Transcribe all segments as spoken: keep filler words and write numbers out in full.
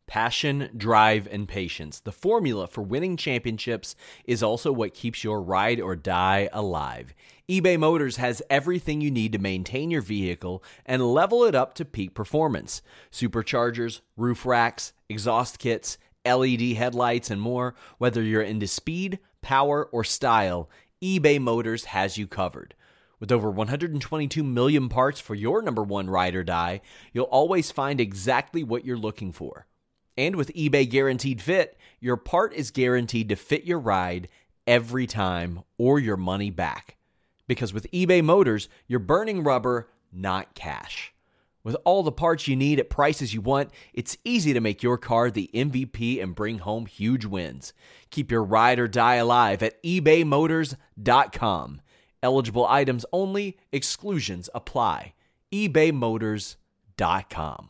Passion, drive, and patience. The formula for winning championships is also what keeps your ride or die alive. eBay Motors has everything you need to maintain your vehicle and level it up to peak performance. Superchargers, roof racks, exhaust kits, L E D headlights, and more. Whether you're into speed, power, or style, eBay Motors has you covered. With over one hundred twenty-two million parts for your number one ride or die, you'll always find exactly what you're looking for. And with eBay Guaranteed Fit, your part is guaranteed to fit your ride every time or your money back. Because with eBay Motors, you're burning rubber, not cash. With all the parts you need at prices you want, it's easy to make your car the M V P and bring home huge wins. Keep your ride or die alive at ebay motors dot com. Eligible items only, exclusions apply. ebay motors dot com.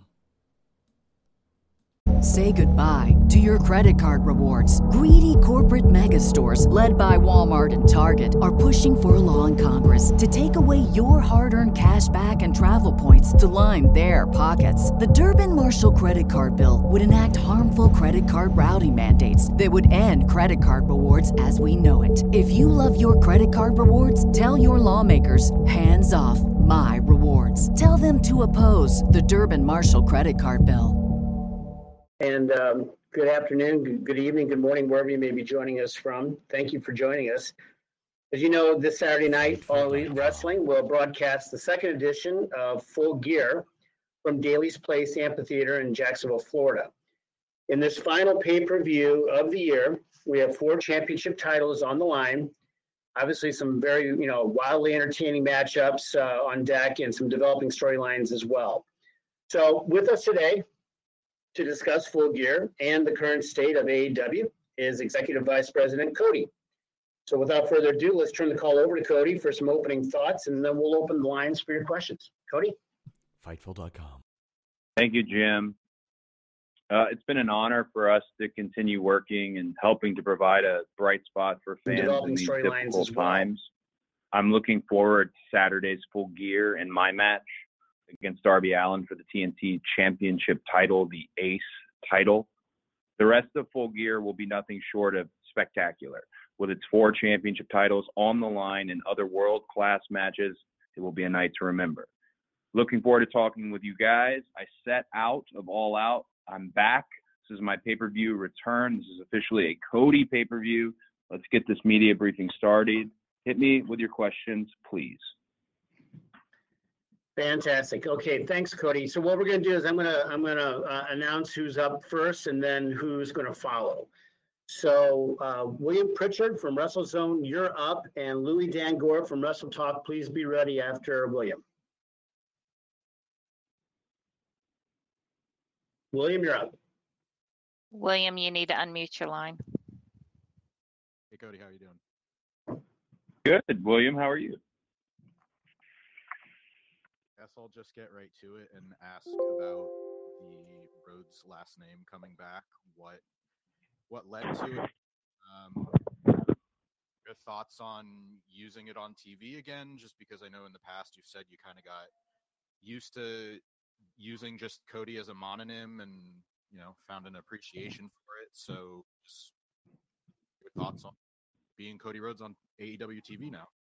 Say goodbye to your credit card rewards. Greedy corporate mega stores, led by Walmart and Target, are pushing for a law in Congress to take away your hard-earned cash back and travel points to line their pockets. The Durbin-Marshall credit card bill would enact harmful credit card routing mandates that would end credit card rewards as we know it. If you love your credit card rewards, tell your lawmakers, hands off my rewards. Tell them to oppose the Durbin-Marshall credit card bill. And um, good afternoon, good, good evening, good morning, wherever you may be joining us from. Thank you for joining us. As you know, this Saturday night, All Elite Wrestling will broadcast the second edition of Full Gear from Daly's Place Amphitheater in Jacksonville, Florida. In this final pay-per-view of the year, we have four championship titles on the line. Obviously, some very, you know, wildly entertaining matchups uh, on deck and some developing storylines as well. So with us today, to discuss Full Gear and the current state of A E W is Executive Vice President Cody. So without further ado, let's turn the call over to Cody for some opening thoughts, and then we'll open the lines for your questions. Cody? Fightful dot com. Thank you, Jim. Uh, it's been an honor for us to continue working and helping to provide a bright spot for fans in these difficult times. I'm looking forward to Saturday's Full Gear and my match against Darby Allin for the T N T Championship title, the Ace title. The rest of Full Gear will be nothing short of spectacular. With its four championship titles on the line and other world-class matches, it will be a night to remember. Looking forward to talking with you guys. I set out of All Out. I'm back. This is my pay-per-view return. This is officially a Cody pay-per-view. Let's get this media briefing started. Hit me with your questions, please. Fantastic. Okay, thanks, Cody. So what we're going to do is I'm going to I'm going to uh, announce who's up first and then who's going to follow. So uh, William Pritchard from WrestleZone, you're up, and Louis Dangor from Wrestle Talk. Please be ready after William. William, you're up. William, you need to unmute your line. Hey, Cody, how are you doing? Good, William. How are you? Guess I'll just get right to it and ask about the Rhodes last name coming back. What what led to it? Um, your thoughts on using it on T V again? Just because I know in the past you've said you kind of got used to using just Cody as a mononym and, you know, found an appreciation for it. So just your thoughts on being Cody Rhodes on A E W T V now?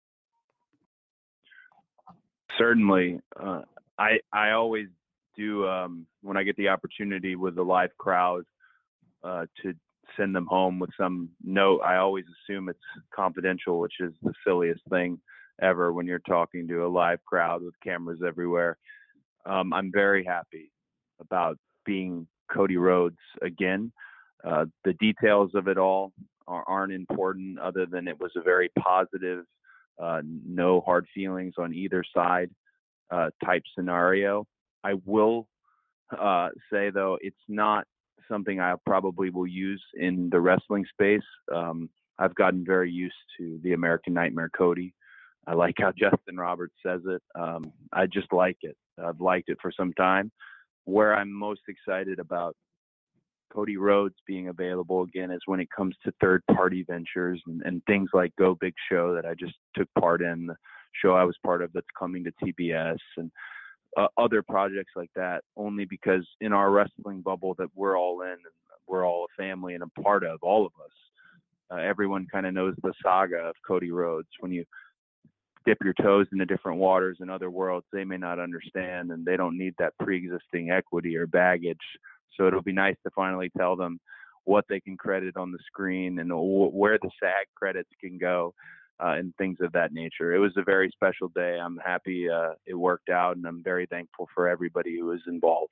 Certainly. Uh, I I always do, um, when I get the opportunity with the live crowd, uh, to send them home with some note. I always assume it's confidential, which is the silliest thing ever when you're talking to a live crowd with cameras everywhere. Um, I'm very happy about being Cody Rhodes again. Uh, the details of it all are, aren't important, other than it was a very positive, Uh, no hard feelings on either side uh, type scenario. I will uh, say, though, it's not something I probably will use in the wrestling space. Um, I've gotten very used to the American Nightmare Cody. I like how Justin Roberts says it. Um, I just like it. I've liked it for some time. Where I'm most excited about Cody Rhodes being available again is when it comes to third-party ventures and, and things like Go Big Show that I just took part in, the show I was part of that's coming to T B S, and uh, other projects like that, only because in our wrestling bubble that we're all in, and we're all a family and a part of, all of us, uh, everyone kind of knows the saga of Cody Rhodes. When you dip your toes into different waters in other worlds, they may not understand, and they don't need that pre-existing equity or baggage. So it'll be nice to finally tell them what they can credit on the screen and w- where the SAG credits can go, uh, and things of that nature. It was a very special day. I'm happy uh, it worked out, and I'm very thankful for everybody who was involved.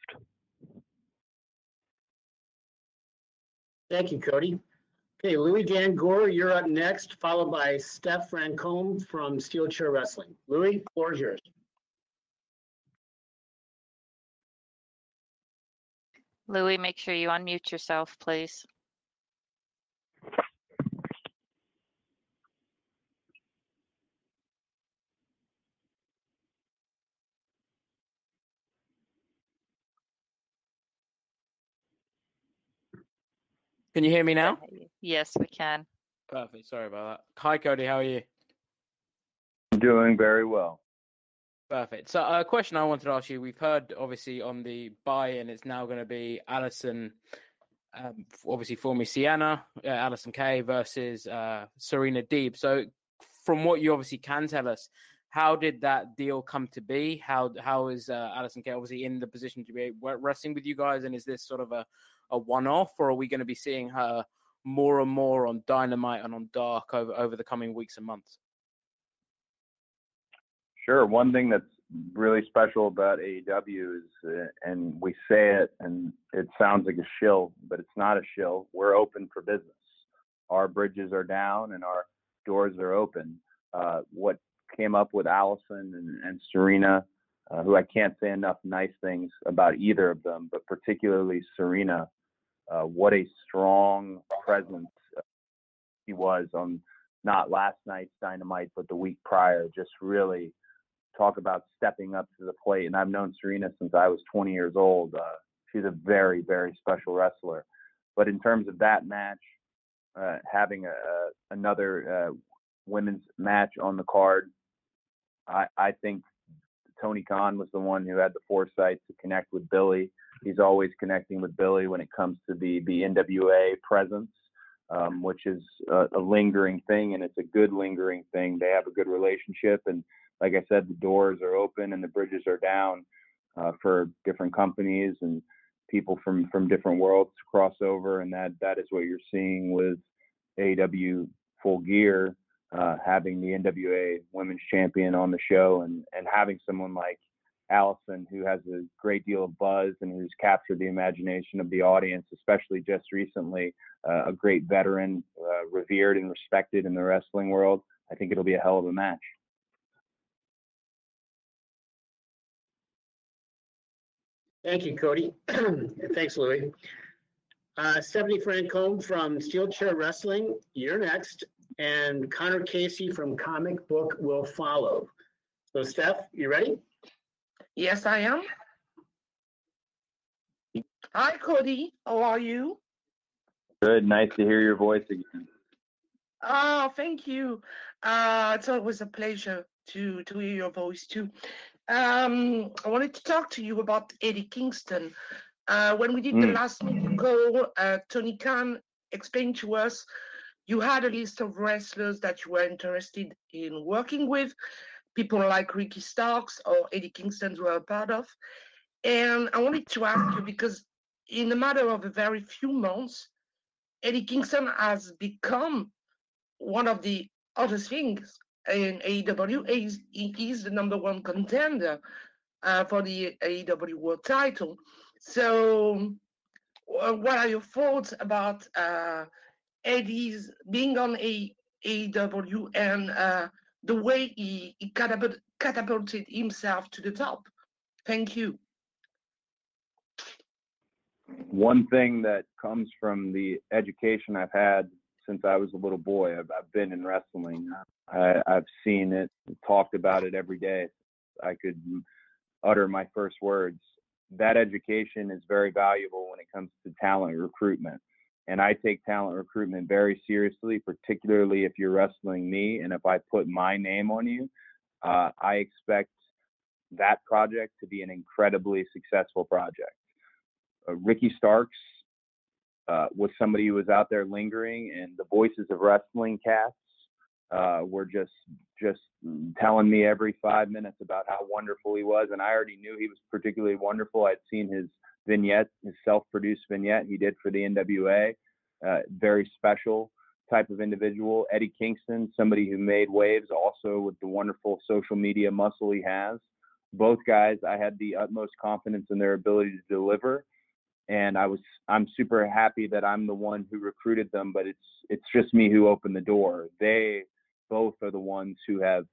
Thank you, Cody. Okay, Louis Dan Gore, you're up next, followed by Steph Francombe from Steel Chair Wrestling. Louis, floor is yours. Louis, make sure you unmute yourself, please. Can you hear me now? Yes, we can. Perfect. Sorry about that. Hi, Cody. How are you? Doing very well. Perfect. So, a uh, question I wanted to ask you. We've heard, obviously, on the buy-in, it's now going to be Allison, um, obviously, formerly Sienna, uh, Allison Kay versus uh, Serena Deeb. So, from what you obviously can tell us, how did that deal come to be? How How is uh, Allison Kay obviously in the position to be wrestling with you guys? And is this sort of a, a one-off, or are we going to be seeing her more and more on Dynamite and on Dark over, over the coming weeks and months? Sure. One thing that's really special about A E W is, uh, and we say it, and it sounds like a shill, but it's not a shill. We're open for business. Our bridges are down and our doors are open. Uh, what came up with Allison and, and Serena, uh, who I can't say enough nice things about either of them, but particularly Serena, uh, what a strong presence he was on not last night's Dynamite, but the week prior. Just really talk about stepping up to the plate. And I've known Serena since I was twenty years old. Uh, she's a very, very special wrestler. But in terms of that match, uh, having a, a, another uh, women's match on the card, I, I think Tony Khan was the one who had the foresight to connect with Billy. He's always connecting with Billy when it comes to the, the N W A presence, um, which is a, a lingering thing, and it's a good lingering thing. They have a good relationship, and like I said, the doors are open and the bridges are down uh, for different companies and people from, from different worlds to cross over, and that that is what you're seeing with A E W Full Gear, uh, having the N W A Women's Champion on the show, and, and having someone like Allison, who has a great deal of buzz and who's captured the imagination of the audience, especially just recently, uh, a great veteran, uh, revered and respected in the wrestling world. I think it'll be a hell of a match. Thank you, Cody. Thanks, Louis. Uh, Stephanie Francombe from Steel Chair Wrestling, you're next. And Connor Casey from Comic Book will follow. So, Steph, you ready? Yes, I am. Hi, Cody. How are you? Good. Nice to hear your voice again. Oh, thank you. Uh, it's always a pleasure to, to hear your voice, too. Um, I wanted to talk to you about Eddie Kingston. Uh, when we did mm. the last meeting call, uh, Tony Khan explained to us you had a list of wrestlers that you were interested in working with, people like Ricky Starks or Eddie Kingston were a part of. And I wanted to ask you, because in a matter of a very few months, Eddie Kingston has become one of the hottest things in A E W. He's, he is the number one contender uh, for the A E W World Title. So uh, what are your thoughts about uh, Eddie's being on A E W and uh, the way he, he catapult, catapulted himself to the top? Thank you. One thing that comes from the education I've had since I was a little boy, I've, I've been in wrestling. I, I've seen it, talked about it every day. I could utter my first words. That education is very valuable when it comes to talent recruitment. And I take talent recruitment very seriously, particularly if you're wrestling me. And if I put my name on you, uh, I expect that project to be an incredibly successful project. Uh, Ricky Starks uh, was somebody who was out there lingering, and the Voices of Wrestling casts uh, were just just telling me every five minutes about how wonderful he was, and I already knew he was particularly wonderful. I'd seen his vignette, his self-produced vignette he did for the N W A. Uh, very special type of individual. Eddie Kingston, somebody who made waves also with the wonderful social media muscle he has. Both guys, I had the utmost confidence in their ability to deliver. And I was, I'm super happy that I'm the one who recruited them, but it's, it's just me who opened the door. They both are the ones who have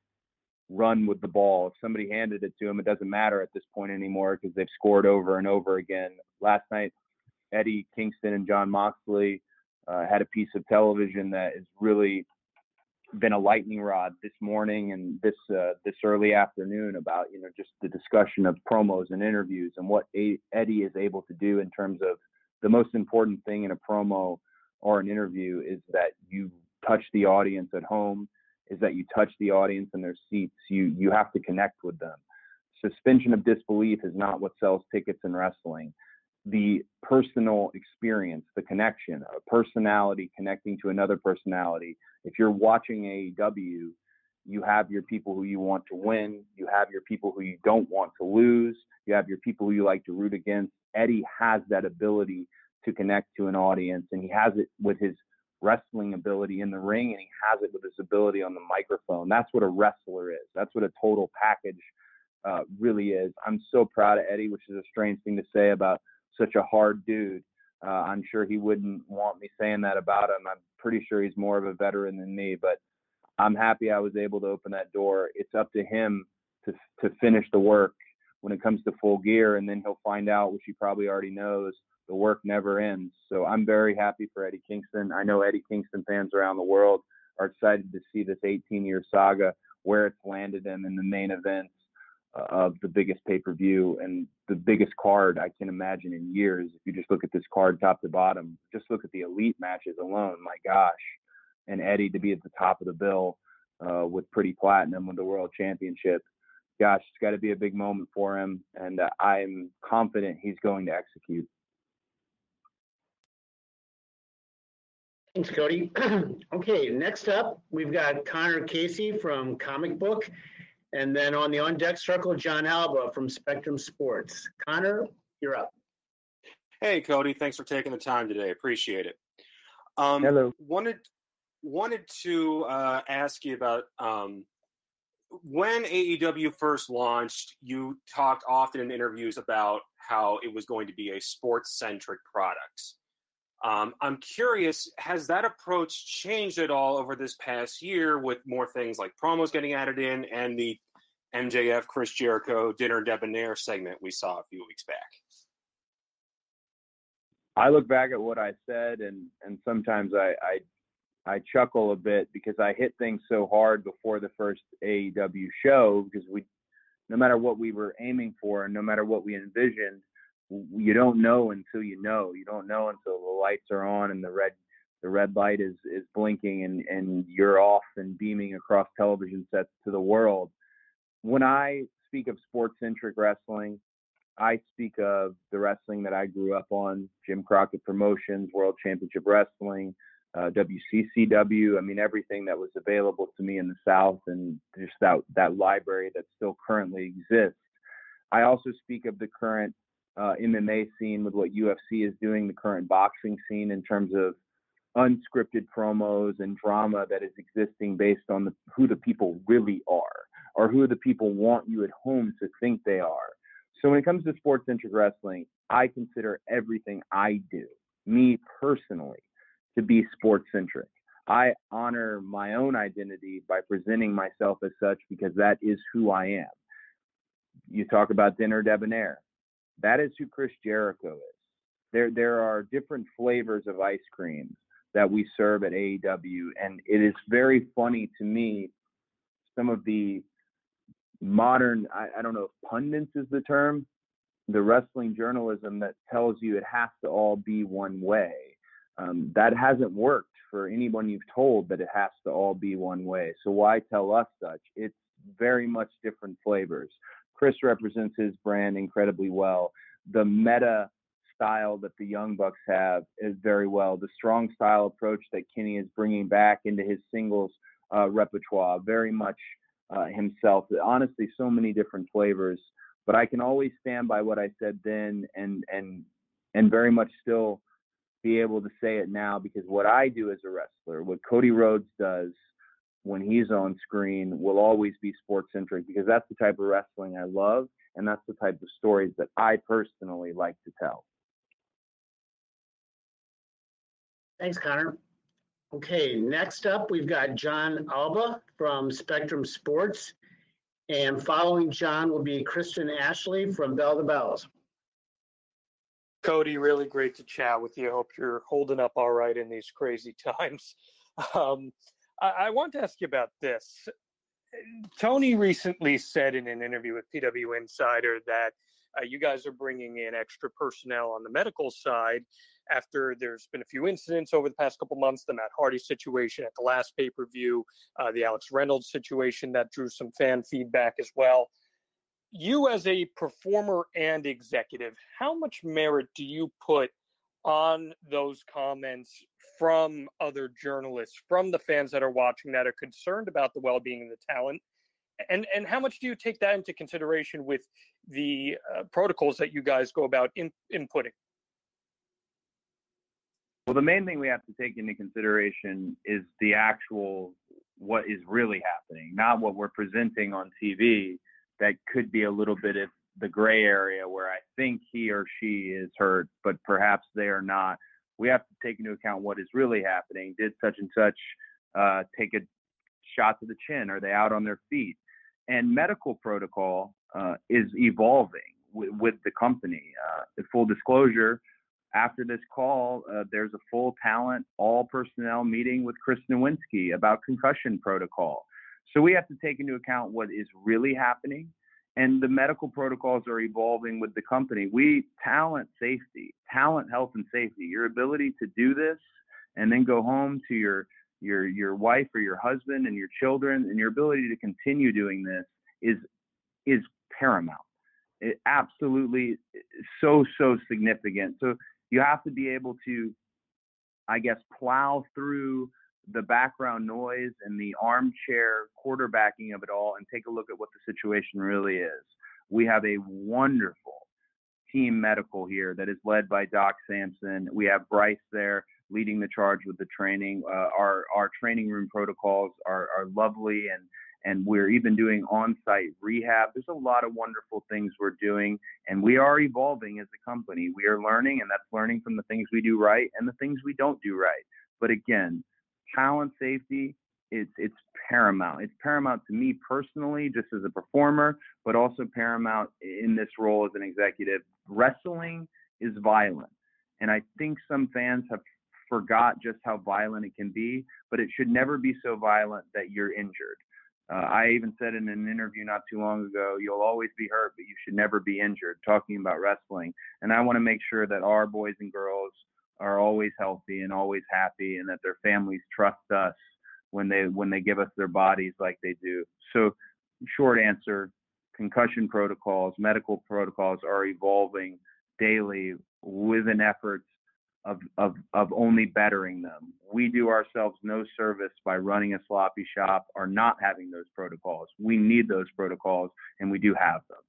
run with the ball. If somebody handed it to them, it doesn't matter at this point anymore because they've scored over and over again. Last night, Eddie Kingston and John Moxley uh, had a piece of television that has really been a lightning rod this morning and this uh, this early afternoon about, you know, just the discussion of promos and interviews and what a- Eddie is able to do in terms of the most important thing in a promo or an interview is that you touch the audience at home, is that you touch the audience in their seats. You you have to connect with them. Suspension of disbelief is not what sells tickets in wrestling. The personal experience, the connection, a personality connecting to another personality. If you're watching A E W, you have your people who you want to win. You have your people who you don't want to lose. You have your people who you like to root against. Eddie has that ability to connect to an audience, and he has it with his wrestling ability in the ring, and he has it with his ability on the microphone. That's what a wrestler is. That's what a total package uh, really is. I'm so proud of Eddie, which is a strange thing to say about such a hard dude. Uh, I'm sure he wouldn't want me saying that about him. I'm pretty sure he's more of a veteran than me, but I'm happy I was able to open that door. It's up to him to to finish the work when it comes to Full Gear, and then he'll find out, which he probably already knows, the work never ends. So I'm very happy for Eddie Kingston. I know Eddie Kingston fans around the world are excited to see this eighteen-year saga, where it's landed him in the main events uh, of the biggest pay-per-view and the biggest card I can imagine in years. If you just look at this card top to bottom, just look at the elite matches alone, my gosh. And Eddie to be at the top of the bill uh, with Pretty Platinum with the World Championship. Gosh, it's got to be a big moment for him, and uh, I'm confident he's going to execute. Thanks, Cody. Okay, next up, we've got Connor Casey from Comic Book, and then on the on-deck circle, John Alba from Spectrum Sports. Connor, you're up. Hey, Cody. Thanks for taking the time today. Appreciate it. Um, Hello. Wanted wanted to uh, ask you about um, when A E W first launched. You talked often in interviews about how it was going to be a sports-centric product. Um, I'm curious, has that approach changed at all over this past year with more things like promos getting added in and the M J F Chris Jericho Dinner Debonair segment we saw a few weeks back? I look back at what I said, and, and sometimes I, I I chuckle a bit because I hit things so hard before the first A E W show, because we, no matter what we were aiming for and no matter what we envisioned, you don't know until you know. You don't know until the lights are on and the red the red light is, is blinking and, and you're off and beaming across television sets to the world. When I speak of sports-centric wrestling, I speak of the wrestling that I grew up on, Jim Crockett Promotions, World Championship Wrestling, uh, W C C W. I mean, everything that was available to me in the South, and just that, that library that still currently exists. I also speak of the current uh, M M A scene with what U F C is doing, the current boxing scene in terms of unscripted promos and drama that is existing based on the, who the people really are, or who the people want you at home to think they are. So when it comes to sports-centric wrestling, I consider everything I do, me personally, to be sports-centric. I honor my own identity by presenting myself as such because that is who I am. You talk about Dinner Debonair. That is who Chris Jericho is. There, there are different flavors of ice cream that we serve at A E W, and it is very funny to me, some of the modern, I, I don't know if pundits is the term, the wrestling journalism that tells you it has to all be one way. Um, that hasn't worked for anyone you've told that it has to all be one way. So why tell us such? It's very much different flavors. Chris represents his brand incredibly well. The meta style that the Young Bucks have is very well. The strong style approach that Kenny is bringing back into his singles uh, repertoire, very much uh, himself. Honestly, so many different flavors. But I can always stand by what I said then, and and and very much still be able to say it now, because what I do as a wrestler, what Cody Rhodes does when he's on screen, will always be sports centric, because that's the type of wrestling I love, and that's the type of stories that I personally like to tell. Thanks, Connor. Okay, next up, we've got John Alba from Spectrum Sports. And following John will be Kristen Ashley from Bell to Bells. Cody, really great to chat with you. Hope you're holding up all right in these crazy times. Um, I, I want to ask you about this. Tony recently said in an interview with P W Insider that uh, you guys are bringing in extra personnel on the medical side after there's been a few incidents over the past couple months, the Matt Hardy situation at the last pay-per-view, uh, the Alex Reynolds situation that drew some fan feedback as well. You as a performer and executive, how much merit do you put on those comments from other journalists, from the fans that are watching that are concerned about the well-being of the talent? And and how much do you take that into consideration with the uh, protocols that you guys go about in, inputting? Well, the main thing we have to take into consideration is the actual, what is really happening, not what we're presenting on T V. That could be a little bit of the gray area where I think he or she is hurt, but perhaps they are not. We have to take into account what is really happening. Did such and such uh, take a shot to the chin? Are they out on their feet? And medical protocol uh, is evolving w- with the company. Uh, full disclosure, after this call, uh, there's a full talent, all personnel meeting with Chris Nowinski about concussion protocol. So we have to take into account what is really happening, and the medical protocols are evolving with the company. We talent safety, talent health and safety, your ability to do this and then go home to your your your wife or your husband and your children, and your ability to continue doing this is is paramount. It absolutely so so significant. So you have to be able to, I guess, plow through the background noise and the armchair quarterbacking of it all and take a look at what the situation really is. We have a wonderful team medical here that is led by Doc Sampson. We have Bryce there leading the charge with the training. Uh, our our training room protocols are, are lovely, and and we're even doing on-site rehab. There's a lot of wonderful things we're doing, and we are evolving as a company. We are learning, and that's learning from the things we do right and the things we don't do right. But again, talent safety, it's it's paramount. It's paramount to me personally, just as a performer, but also paramount in this role as an executive. Wrestling is violent, and I think some fans have forgot just how violent it can be, but it should never be so violent that you're injured. Uh, I even said in an interview not too long ago, you'll always be hurt, but you should never be injured, talking about wrestling. And I want to make sure that our boys and girls are always healthy and always happy, and that their families trust us when they when they give us their bodies like they do. So short answer, concussion protocols, medical protocols are evolving daily with an effort of, of, of only bettering them. We do ourselves no service by running a sloppy shop or not having those protocols. We need those protocols, and we do have them.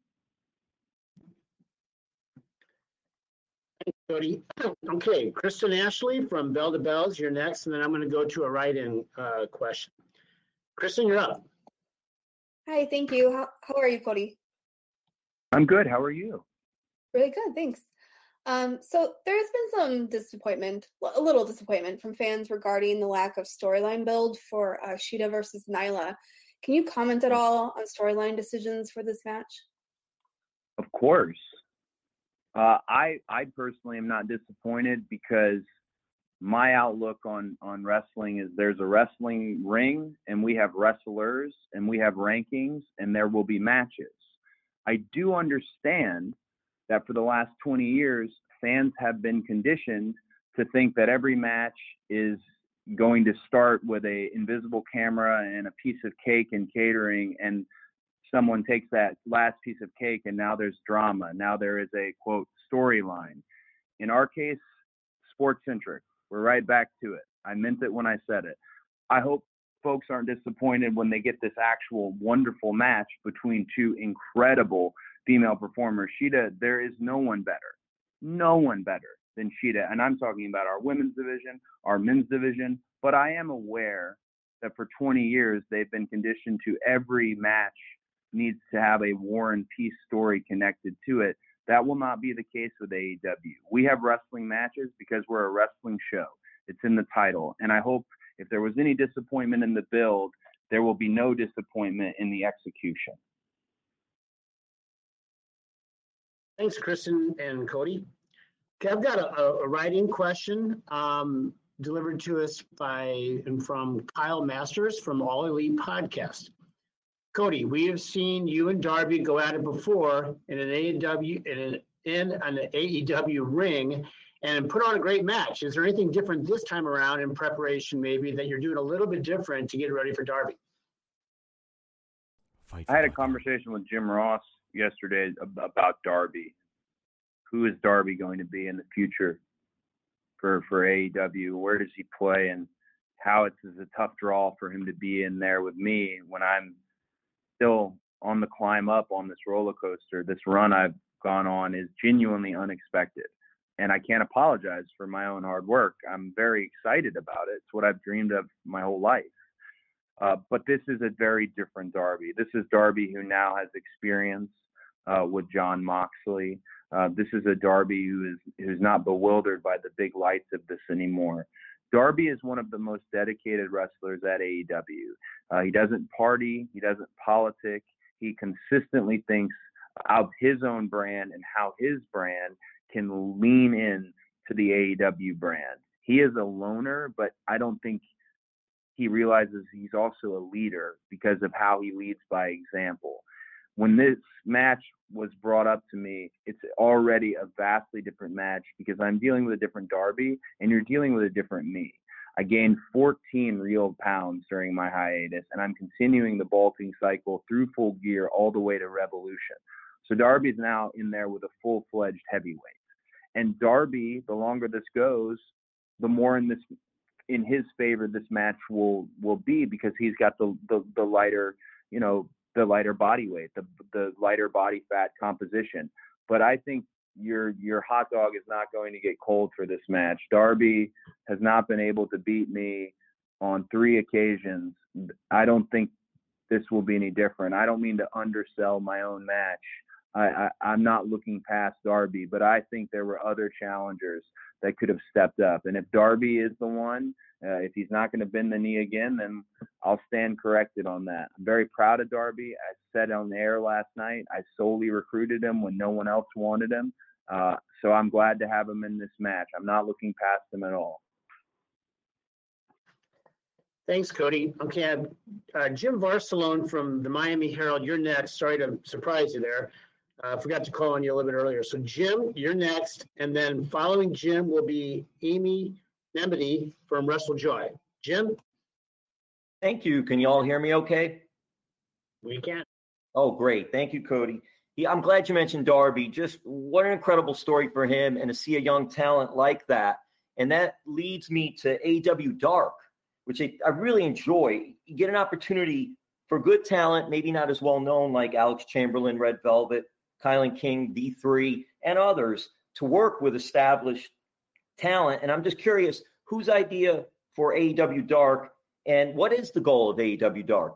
Thanks, Cody. Okay, Kristen Ashley from Bell to Bells, you're next, and then I'm going to go to a write-in uh, question. Kristen, you're up. Hi, thank you. How, how are you, Cody? I'm good. How are you? Really good, thanks. Um, so there's been some disappointment, a little disappointment from fans regarding the lack of storyline build for uh, Shida versus Nyla. Can you comment at all on storyline decisions for this match? Of course. Uh, I I personally am not disappointed, because my outlook on, on wrestling is there's a wrestling ring, and we have wrestlers, and we have rankings, and there will be matches. I do understand that for the last twenty years, fans have been conditioned to think that every match is going to start with a invisible camera and a piece of cake and catering, and someone takes that last piece of cake and now there's drama. Now there is a, quote, storyline. In our case, sports-centric. We're right back to it. I meant it when I said it. I hope folks aren't disappointed when they get this actual wonderful match between two incredible female performers. Shida, there is no one better, no one better than Shida. And I'm talking about our women's division, our men's division, but I am aware that for twenty years, they've been conditioned to every match needs to have a war and peace story connected to it. That will not be the case with A E W. We have wrestling matches because we're a wrestling show. It's in the title. And I hope if there was any disappointment in the build, there will be no disappointment in the execution. Thanks, Kristen and Cody. Okay, I've got a, a writing question um, delivered to us by and from Kyle Masters from All Elite Podcast. Cody, we have seen you and Darby go at it before in an A E W in an, in an A E W ring and put on a great match. Is there anything different this time around in preparation, maybe that you're doing a little bit different to get ready for Darby? I had a conversation with Jim Ross yesterday about Darby. Who is Darby going to be in the future for for A E W? Where does he play, and how it's, it's a tough draw for him to be in there with me when I'm still on the climb up on this roller coaster. This run I've gone on is genuinely unexpected, and I can't apologize for my own hard work. I'm very excited about it. It's what I've dreamed of my whole life. Uh, but this is a very different Darby. This is Darby who now has experience uh, with Jon Moxley. Uh, this is a Darby who is who's not bewildered by the big lights of this anymore. Darby is one of the most dedicated wrestlers at A E W. Uh, he doesn't party. He doesn't politic. He consistently thinks of his own brand and how his brand can lean in to the A E W brand. He is a loner, but I don't think he realizes he's also a leader because of how he leads by example. When this match was brought up to me, it's already a vastly different match because I'm dealing with a different Darby and you're dealing with a different me. I gained fourteen real pounds during my hiatus, and I'm continuing the bulking cycle through Full Gear all the way to Revolution. So Darby's now in there with a full-fledged heavyweight. And Darby, the longer this goes, the more in this in his favor this match will will be because he's got the the, the lighter, you know, the lighter body weight, the the lighter body fat composition. But I think your your hot dog is not going to get cold for this match. Darby has not been able to beat me on three occasions. I don't think this will be any different. I don't mean to undersell my own match. I, I, I'm not looking past Darby, but I think there were other challengers that could have stepped up. And if Darby is the one, uh, if he's not going to bend the knee again, then I'll stand corrected on that. I'm very proud of Darby. I said on the air last night, I solely recruited him when no one else wanted him. Uh, so I'm glad to have him in this match. I'm not looking past him at all. Thanks, Cody. Okay, uh, Jim Varsalone from the Miami Herald, you're next. Sorry to surprise you there. I uh, forgot to call on you a little bit earlier. So, Jim, you're next. And then following Jim will be Amy Nemedy from WrestleJoy. Jim? Thank you. Can you all hear me okay? We can. Oh, great. Thank you, Cody. Yeah, I'm glad you mentioned Darby. Just what an incredible story for him and to see a young talent like that. And that leads me to A E W Dark, which I, I really enjoy. You get an opportunity for good talent, maybe not as well known like Alex Chamberlain, Red Velvet, Kylan King, D three, and others to work with established talent. And I'm just curious, whose idea for A E W Dark and what is the goal of A E W Dark?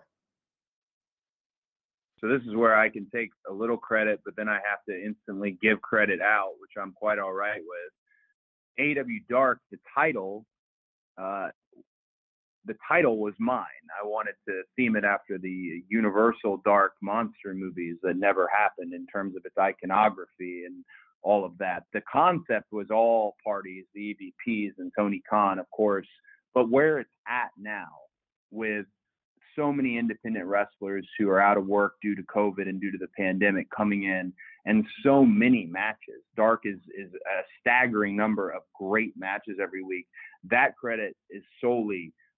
So this is where I can take a little credit, but then I have to instantly give credit out, which I'm quite all right with. A E W Dark, the title, uh, the title was mine. I wanted to theme it after the Universal Dark monster movies that never happened in terms of its iconography and all of that. The concept was all parties, the E V Ps and Tony Khan, of course, but where it's at now with so many independent wrestlers who are out of work due to COVID and due to the pandemic coming in, and so many matches. Dark is, is a staggering number of great matches every week. That credit is solely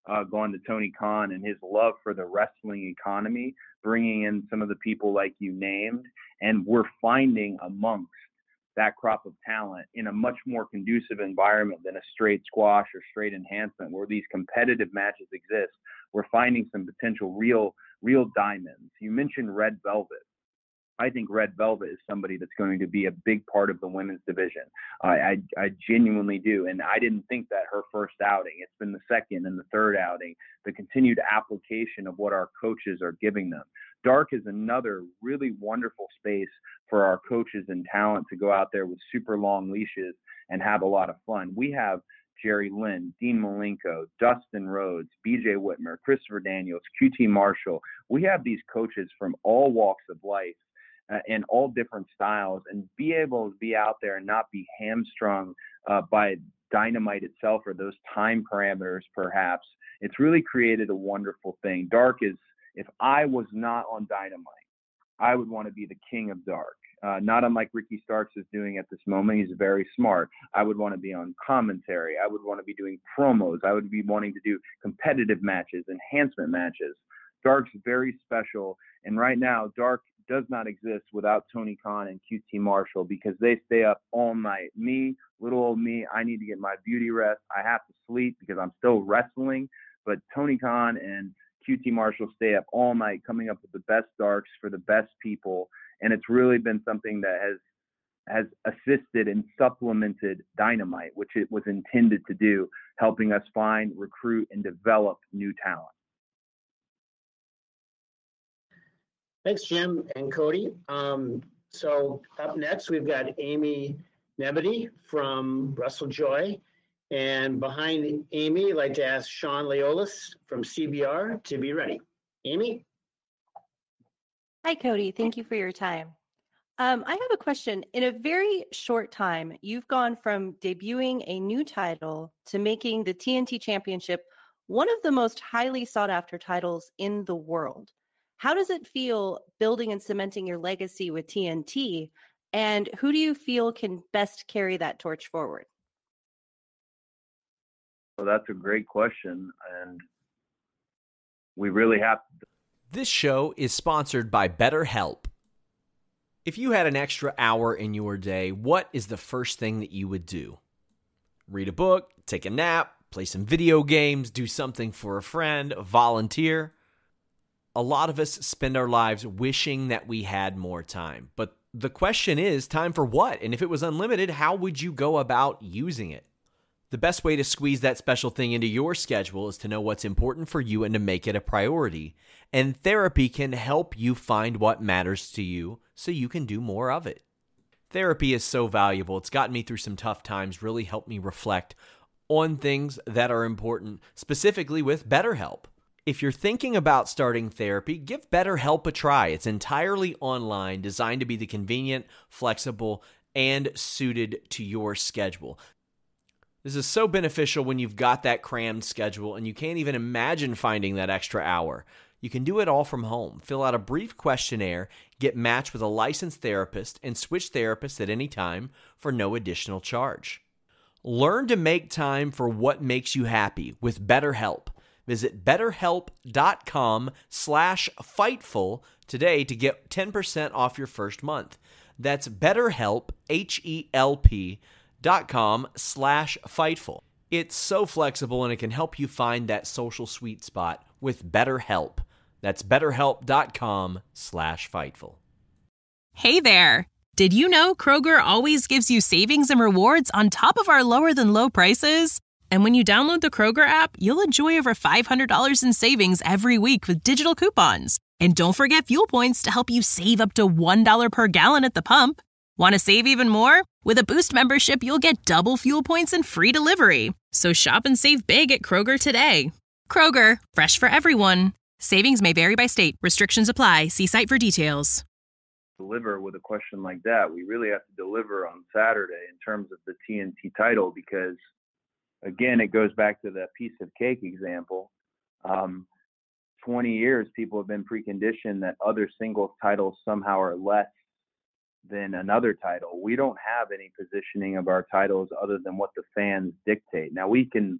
uh, gone to Tony Khan and his love for the wrestling economy, bringing in some of the people like you named, and we're finding amongst that crop of talent in a much more conducive environment than a straight squash or straight enhancement where these competitive matches exist. We're finding some potential real, real diamonds. You mentioned Red Velvet. I think Red Velvet is somebody that's going to be a big part of the women's division. I, I, I genuinely do. And I didn't think that her first outing. It's been the second and the third outing, the continued application of what our coaches are giving them. Dark is another really wonderful space for our coaches and talent to go out there with super long leashes and have a lot of fun. We have Jerry Lynn, Dean Malenko, Dustin Rhodes, B J Whitmer, Christopher Daniels, Q T Marshall. We have these coaches from all walks of life uh, and all different styles, and be able to be out there and not be hamstrung uh, by Dynamite itself or those time parameters perhaps. It's really created a wonderful thing. Dark is, if I was not on Dynamite, I would want to be the king of Dark. Uh, not unlike Ricky Starks is doing at this moment. He's very smart. I would want to be on commentary. I would want to be doing promos. I would be wanting to do competitive matches, enhancement matches. Dark's very special. And right now, Dark does not exist without Tony Khan and Q T Marshall because they stay up all night. Me, little old me, I need to get my beauty rest. I have to sleep because I'm still wrestling. But Tony Khan and Q T Marshall stay up all night coming up with the best darks for the best people. And it's really been something that has has assisted and supplemented Dynamite, which it was intended to do, helping us find, recruit, and develop new talent. Thanks, Jim and Cody. Um, so up next, we've got Amy Nebedy from WrestleJoy. And behind Amy, I'd like to ask Sean Leolis from C B R to be ready. Amy? Hi, Cody. Thank you for your time. Um, I have a question. In a very short time, you've gone from debuting a new title to making the T N T Championship one of the most highly sought after titles in the world. How does it feel building and cementing your legacy with T N T? And who do you feel can best carry that torch forward? Well, that's a great question. And we really have to. This show is sponsored by BetterHelp. If you had an extra hour in your day, what is the first thing that you would do? Read a book, take a nap, play some video games, do something for a friend, volunteer. A lot of us spend our lives wishing that we had more time. But the question is, time for what? And if it was unlimited, how would you go about using it? The best way to squeeze that special thing into your schedule is to know what's important for you and to make it a priority. And therapy can help you find what matters to you so you can do more of it. Therapy is so valuable. It's gotten me through some tough times, really helped me reflect on things that are important, specifically with BetterHelp. If you're thinking about starting therapy, give BetterHelp a try. It's entirely online, designed to be the convenient, flexible, and suited to your schedule. This is so beneficial when you've got that crammed schedule and you can't even imagine finding that extra hour. You can do it all from home. Fill out a brief questionnaire, get matched with a licensed therapist, and switch therapists at any time for no additional charge. Learn to make time for what makes you happy with BetterHelp. Visit betterhelp.com slash Fightful today to get ten percent off your first month. That's BetterHelp, H E L P, dot com slash Fightful. It's so flexible and it can help you find that social sweet spot with BetterHelp. That's betterhelp.com slash Fightful. Hey there. Did you know Kroger always gives you savings and rewards on top of our lower than low prices? And when you download the Kroger app, you'll enjoy over five hundred dollars in savings every week with digital coupons. And don't forget fuel points to help you save up to one dollar per gallon at the pump. Want to save even more? With a Boost membership, you'll get double fuel points and free delivery. So shop and save big at Kroger today. Kroger, fresh for everyone. Savings may vary by state. Restrictions apply. See site for details. Deliver with a question like that. We really have to deliver on Saturday in terms of the T N T title because, again, it goes back to that piece of cake example. Um, twenty years, people have been preconditioned that other singles titles somehow are less than another title. We don't have any positioning of our titles other than what the fans dictate. Now, we can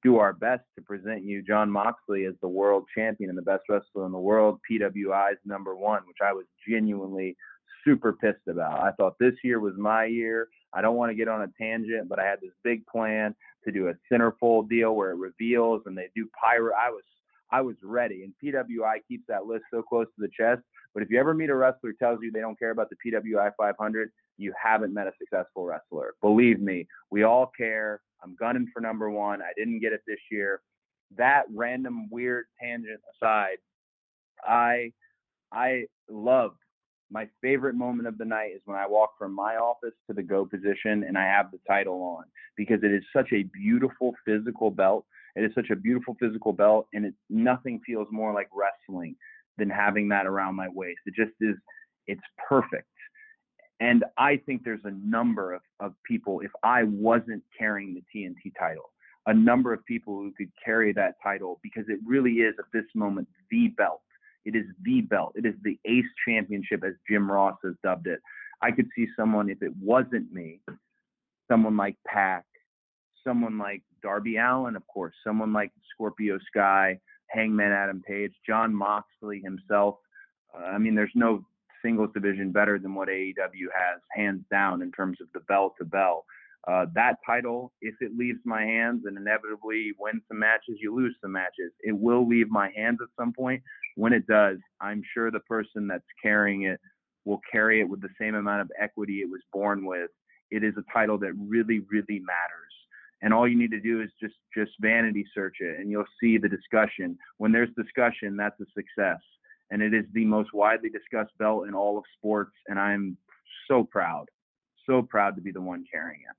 do our best to present you Jon Moxley as the world champion and the best wrestler in the world, P W I's number one, which I was genuinely super pissed about. I thought this year was my year. I don't want to get on a tangent, but I had this big plan to do a centerfold deal where it reveals and they do pyro. I was I was ready, and P W I keeps that list so close to the chest. But if you ever meet a wrestler who tells you they don't care about the P W I five hundred, you haven't met a successful wrestler. Believe me, we all care. I'm gunning for number one. I didn't get it this year. That random weird tangent aside, I I loved my favorite moment of the night is when I walk from my office to the go position and I have the title on, because it is such a beautiful physical belt. It is such a beautiful physical belt, and it, nothing feels more like wrestling than having that around my waist. It just is, it's perfect. And I think there's a number of, of people, if I wasn't carrying the T N T title, a number of people who could carry that title, because it really is at this moment the belt. It is the belt. It is the Ace Championship, as Jim Ross has dubbed it. I could see someone, if it wasn't me, someone like Pac, someone like Darby Allin, of course, someone like Scorpio Sky, Hangman Adam Page, Jon Moxley himself. Uh, I mean, there's no singles division better than what A E W has, hands down, in terms of the bell to bell. Uh, that title, if it leaves my hands, and inevitably you win some matches, you lose some matches, it will leave my hands at some point. When it does, I'm sure the person that's carrying it will carry it with the same amount of equity it was born with. It is a title that really, really matters. And all you need to do is just, just vanity search it, and you'll see the discussion. When there's discussion, that's a success. And it is the most widely discussed belt in all of sports. And I'm so proud, so proud to be the one carrying it.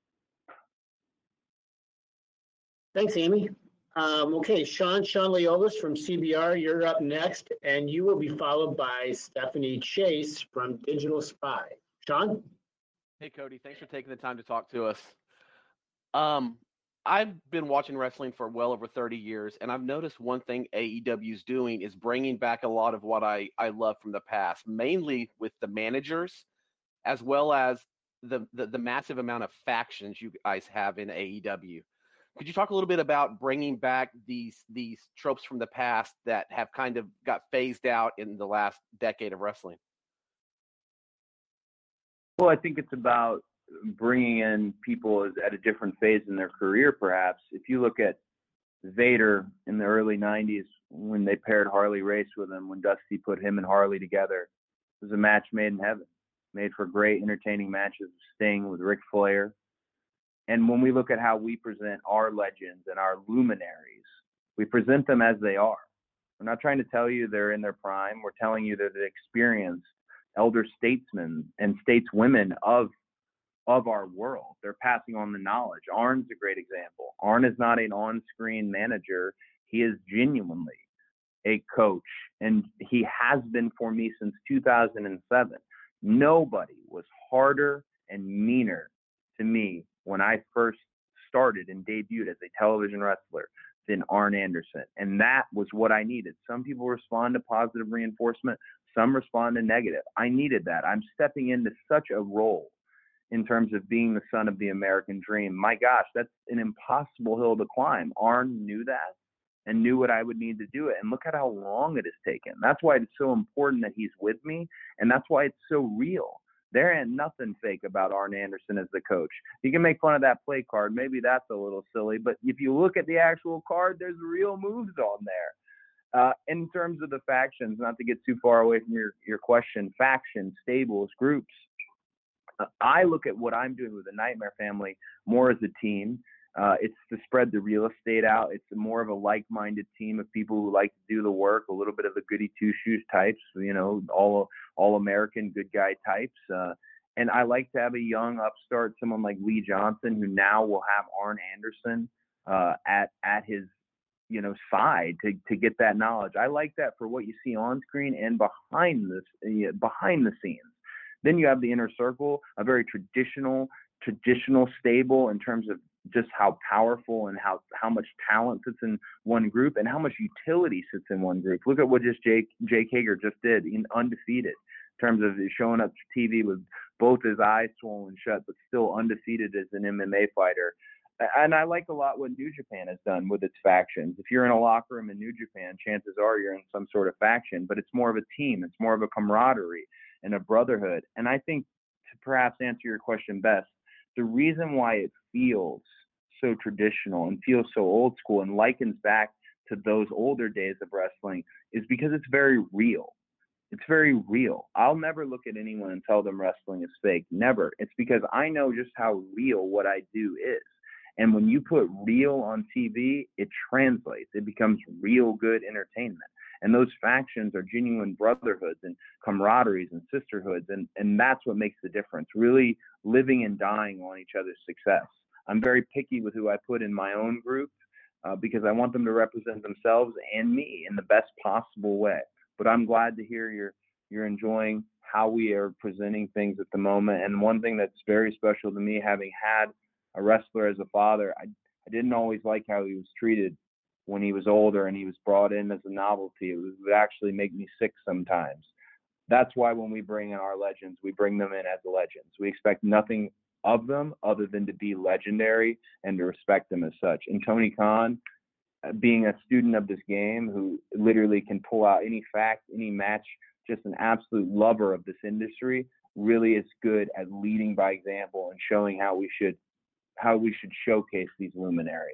Thanks, Amy. Um, okay, Sean, Sean Leolis from C B R, you're up next, and you will be followed by Stephanie Chase from Digital Spy. Sean? Hey, Cody, thanks for taking the time to talk to us. Um, I've been watching wrestling for well over thirty years, and I've noticed one thing A E W is doing is bringing back a lot of what I, I love from the past, mainly with the managers, as well as the, the, the massive amount of factions you guys have in A E W. Could you talk a little bit about bringing back these these tropes from the past that have kind of got phased out in the last decade of wrestling? Well, I think it's about bringing in people at a different phase in their career, perhaps. If you look at Vader in the early nineties, when they paired Harley Race with him, when Dusty put him and Harley together, it was a match made in heaven, made for great, entertaining matches with Sting, with Ric Flair. And when we look at how we present our legends and our luminaries, we present them as they are. We're not trying to tell you they're in their prime. We're telling you they're the experienced elder statesmen and stateswomen of of our world. They're passing on the knowledge. Arn's a great example. Arn is not an on-screen manager. He is genuinely a coach, and he has been for me since two thousand seven. Nobody was harder and meaner to me when I first started and debuted as a television wrestler than Arn Anderson. And that was what I needed. Some people respond to positive reinforcement. Some respond to negative. I needed that. I'm stepping into such a role in terms of being the son of the American dream. My gosh, that's an impossible hill to climb. Arn knew that and knew what I would need to do it. And look at how long it has taken. That's why it's so important that he's with me. And that's why it's so real. There ain't nothing fake about Arn Anderson as the coach. You can make fun of that play card. Maybe that's a little silly. But if you look at the actual card, there's real moves on there. Uh, in terms of the factions, not to get too far away from your, your question, factions, stables, groups, uh, I look at what I'm doing with the Nightmare Family more as a team. Uh, it's to spread the real estate out. It's more of a like-minded team of people who like to do the work, a little bit of the goody two-shoes types, you know, all all American good guy types. Uh, and I like to have a young upstart, someone like Lee Johnson, who now will have Arn Anderson uh, at at his you know side to to get that knowledge. I like that for what you see on screen and behind this uh, behind the scenes. Then you have the inner circle, a very traditional traditional stable in terms of just how powerful and how, how much talent sits in one group and how much utility sits in one group. Look at what just Jake, Jake Hager just did, in undefeated, in terms of showing up to T V with both his eyes swollen shut, but still undefeated as an M M A fighter. And I like a lot what New Japan has done with its factions. If you're in a locker room in New Japan, chances are you're in some sort of faction, but it's more of a team. It's more of a camaraderie and a brotherhood. And I think, to perhaps answer your question best, the reason why it feels so traditional and feels so old school and likens back to those older days of wrestling is because it's very real. It's very real. I'll never look at anyone and tell them wrestling is fake. Never. It's because I know just how real what I do is. And when you put real on T V, it translates. It becomes real good entertainment. And those factions are genuine brotherhoods and camaraderies and sisterhoods. And, and that's what makes the difference, really living and dying on each other's success. I'm very picky with who I put in my own group uh, because I want them to represent themselves and me in the best possible way. But I'm glad to hear you're, you're enjoying how we are presenting things at the moment. And one thing that's very special to me, having had a wrestler as a father, I, I didn't always like how he was treated when he was older and he was brought in as a novelty. It would actually make me sick sometimes. That's why when we bring in our legends, we bring them in as legends. We expect nothing of them other than to be legendary and to respect them as such. And Tony Khan, being a student of this game who literally can pull out any fact, any match, just an absolute lover of this industry, really is good at leading by example and showing how we should how we should showcase these luminaries.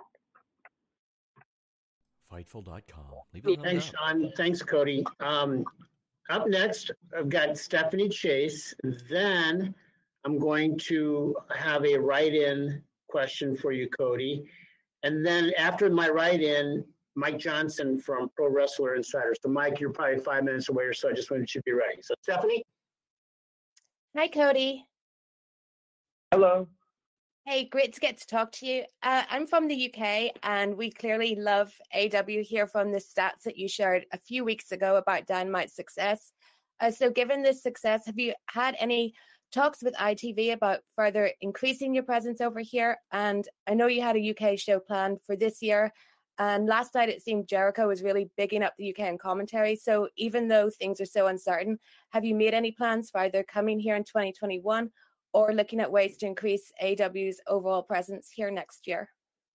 Fightful dot com. Thanks, Sean. Thanks, Cody. Um, up next, I've got Stephanie Chase. Then I'm going to have a write-in question for you, Cody. And then after my write-in, Mike Johnson from Pro Wrestler Insider. So, Mike, you're probably five minutes away or so. I just wanted you to be ready. So, Stephanie? Hi, Cody. Hello. Hey, great to get to talk to you. Uh, I'm from the U K, and we clearly love A E W here from the stats that you shared a few weeks ago about Dynamite's success. Uh, so given this success, have you had any talks with I T V about further increasing your presence over here? And I know you had a U K show planned for this year. And last night it seemed Jericho was really bigging up the U K in commentary. So even though things are so uncertain, have you made any plans for either coming here in twenty twenty-one or looking at ways to increase A E W's overall presence here next year?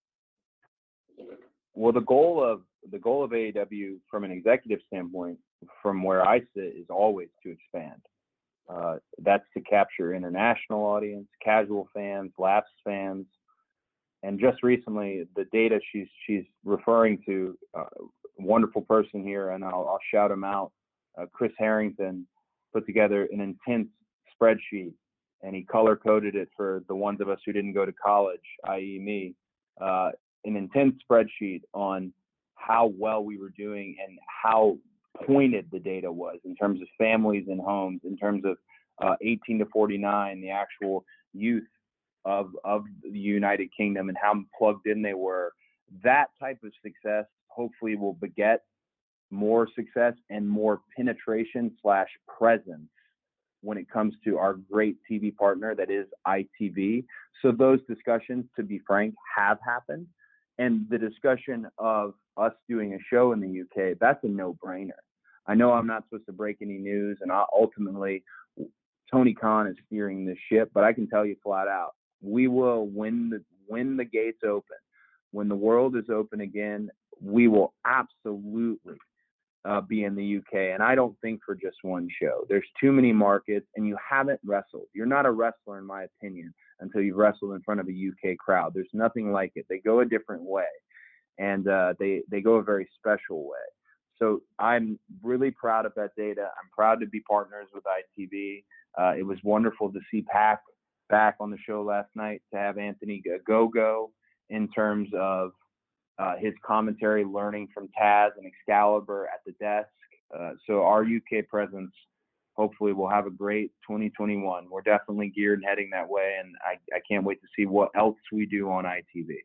Well, the goal of the goal of A E W from an executive standpoint, from where I sit, is always to expand. Uh, that's to capture international audience, casual fans, lapsed fans, and just recently, the data she's she's referring to, uh, wonderful person here, and I'll, I'll shout him out. Uh, Chris Harrington put together an intense spreadsheet, and he color coded it for the ones of us who didn't go to college, that is, me. Uh, an intense spreadsheet on how well we were doing and how pointed the data was in terms of families and homes, in terms of uh, eighteen to forty-nine, the actual youth of of the United Kingdom and how plugged in they were. That type of success hopefully will beget more success and more penetration slash presence when it comes to our great T V partner that is I T V. So those discussions, to be frank, have happened. And the discussion of us doing a show in the U K, that's a no-brainer. I know I'm not supposed to break any news, and I, ultimately Tony Khan is steering this ship, but I can tell you flat out, we will, when the when the gates open, when the world is open again, we will absolutely uh, be in the U K. And I don't think for just one show. There's too many markets, and you haven't wrestled. You're not a wrestler, in my opinion, until you've wrestled in front of a U K crowd. There's nothing like it. They go a different way, and uh, they they go a very special way. So I'm really proud of that data. I'm proud to be partners with I T V. Uh, it was wonderful to see Pac back on the show last night, to have Anthony Gogo in terms of uh, his commentary, learning from Taz and Excalibur at the desk. Uh, so our U K presence, hopefully we'll have a great twenty twenty-one. We're definitely geared and heading that way, and I, I can't wait to see what else we do on I T V.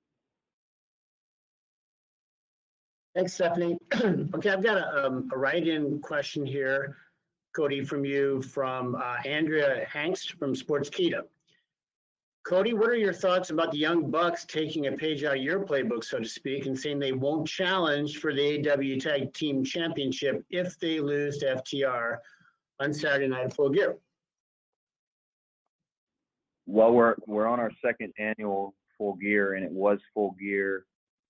Thanks, Stephanie. Okay, I've got a, um, a write-in question here, Cody, from you, from uh, Andrea Hangst from Sportskeeda. Cody, what are your thoughts about the Young Bucks taking a page out of your playbook, so to speak, and saying they won't challenge for the A E W Tag Team Championship if they lose to F T R on Saturday night at Full Gear? Well, we're we're on our second annual full gear, and it was full gear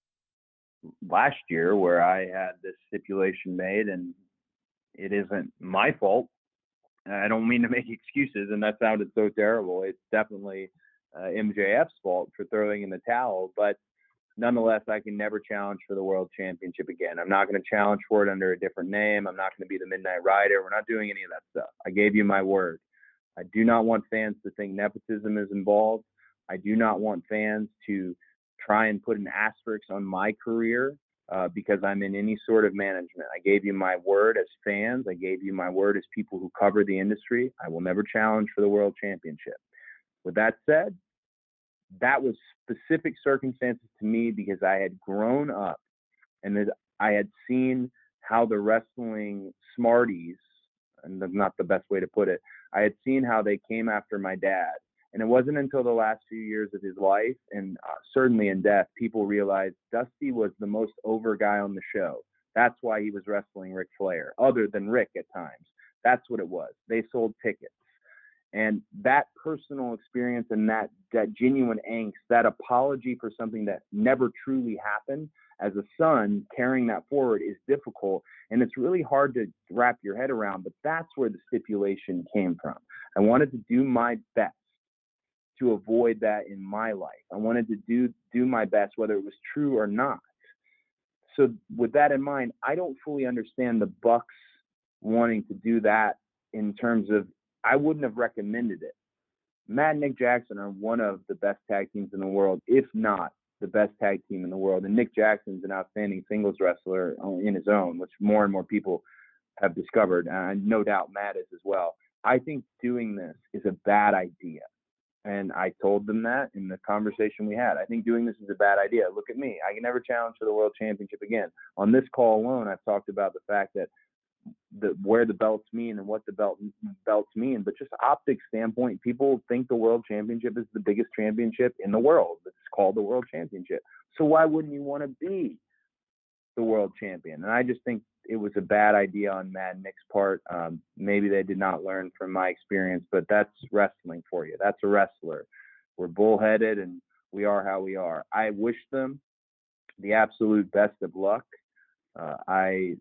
last year where I had this stipulation made, and it isn't my fault. I don't mean to make excuses, and that sounded so terrible. It's definitely uh, M J F's fault for throwing in the towel, but nonetheless, I can never challenge for the world championship again. I'm not going to challenge for it under a different name. I'm not going to be the Midnight Rider. We're not doing any of that stuff. I gave you my word. I do not want fans to think nepotism is involved. I do not want fans to try and put an asterisk on my career uh, because I'm in any sort of management. I gave you my word as fans. I gave you my word as people who cover the industry. I will never challenge for the world championship. With that said, that was specific circumstances to me because I had grown up and that I had seen how the wrestling smarties, and that's not the best way to put it, I had seen how they came after my dad. And it wasn't until the last few years of his life, and uh, certainly in death, people realized Dusty was the most over guy on the show. That's why he was wrestling Ric Flair, other than Rick at times. That's what it was. They sold tickets. And that personal experience and that, that genuine angst, that apology for something that never truly happened, as a son, carrying that forward is difficult. And it's really hard to wrap your head around, but that's where the stipulation came from. I wanted to do my best to avoid that in my life. I wanted to do do my best, whether it was true or not. So with that in mind, I don't fully understand the Bucks wanting to do that in terms of, I wouldn't have recommended it. Matt and Nick Jackson are one of the best tag teams in the world, if not the best tag team in the world. And Nick Jackson's an outstanding singles wrestler in his own, which more and more people have discovered. And no doubt Matt is as well. I think doing this is a bad idea. And I told them that in the conversation we had. I think doing this is a bad idea. Look at me. I can never challenge for the world championship again. On this call alone, I've talked about the fact that the where the belts mean and what the belt belts mean, but just optics standpoint, people think the world championship is the biggest championship in the world. It's called the world championship. So why wouldn't you want to be the world champion? And I just think it was a bad idea on Matt and Nick's part. Um, maybe they did not learn from my experience, but that's wrestling for you. That's a wrestler. We're bullheaded and we are how we are. I wish them the absolute best of luck. Uh, I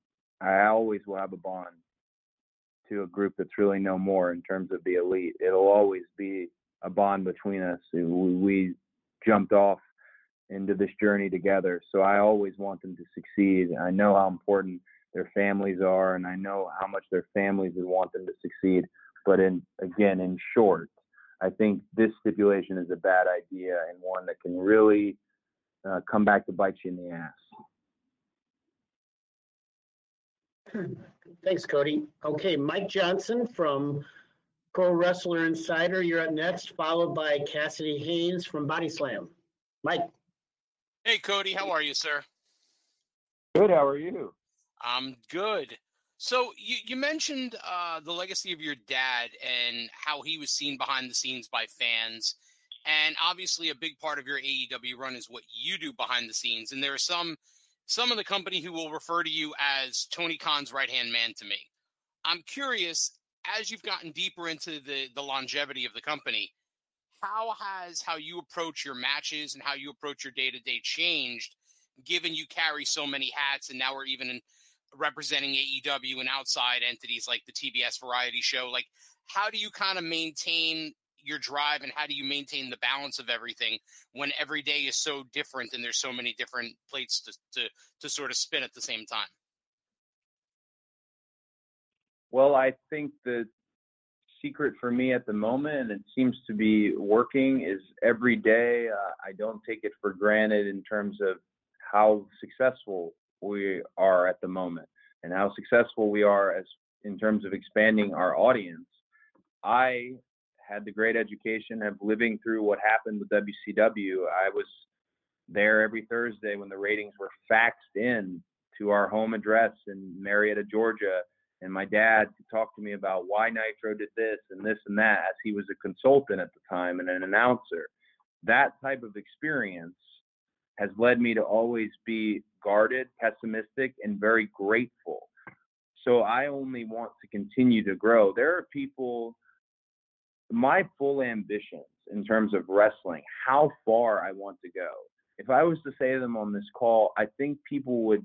I always will have a bond to a group that's really no more in terms of the elite. It'll always be a bond between us. We, we jumped off into this journey together. So I always want them to succeed. I know how important their families are, and I know how much their families would want them to succeed. But in again, in short, I think this stipulation is a bad idea and one that can really uh, come back to bite you in the ass. Thanks, Cody. Okay, Mike Johnson from Pro Wrestler Insider, you're up next, followed by Cassidy Haynes from Body Slam. Mike. Hey, Cody, how are you, sir? Good, how are you? I'm good. So you, you mentioned uh, the legacy of your dad and how he was seen behind the scenes by fans. And obviously a big part of your A E W run is what you do behind the scenes. And there are some some of the company who will refer to you as Tony Khan's right-hand man to me. I'm curious, as you've gotten deeper into the, the longevity of the company, how has how you approach your matches and how you approach your day-to-day changed, given you carry so many hats and now we're even in representing A E W and outside entities like the T B S variety show? Like, how do you kind of maintain your drive and how do you maintain the balance of everything when every day is so different and there's so many different plates to, to, to sort of spin at the same time? Well, I think the secret for me at the moment, and it seems to be working, is every day uh, I don't take it for granted in terms of how successful we are at the moment and how successful we are as in terms of expanding our audience. I had the great education of living through what happened with W C W. I was there every Thursday when the ratings were faxed in to our home address in Marietta, Georgia. And my dad could talk to me about why Nitro did this and this and that, as he was a consultant at the time and an announcer. That type of experience has led me to always be guarded, pessimistic, and very grateful. So I only want to continue to grow. There are people, my full ambitions, in terms of wrestling, how far I want to go. If I was to say them on this call, I think people would,